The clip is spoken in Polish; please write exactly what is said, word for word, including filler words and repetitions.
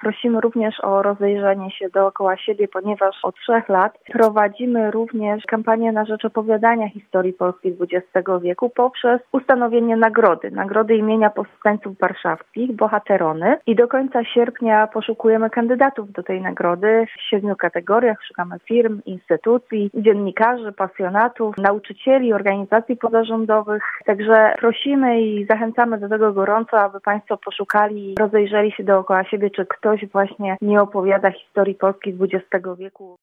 Prosimy również o rozejrzenie się dookoła siebie, ponieważ od trzech lat prowadzimy również kampanię na rzecz opowiadania historii Polski dwudziestego wieku poprzez ustanowienie nagrody. Nagrody imienia powstańców warszawskich, bohaterony. I do końca sierpnia poszukujemy kandydatów do tej nagrody w siedmiu kategoriach. Szukamy firm, instytucji, dziennikarzy, pasjonatów, nauczycieli, organizacji pozarządowych. Także prosimy i zachęcamy do tego gorąco, aby Państwo poszukali, rozejrzeli się dookoła siebie, czy ktoś właśnie nie opowiada historii Polski dwudziestego wieku.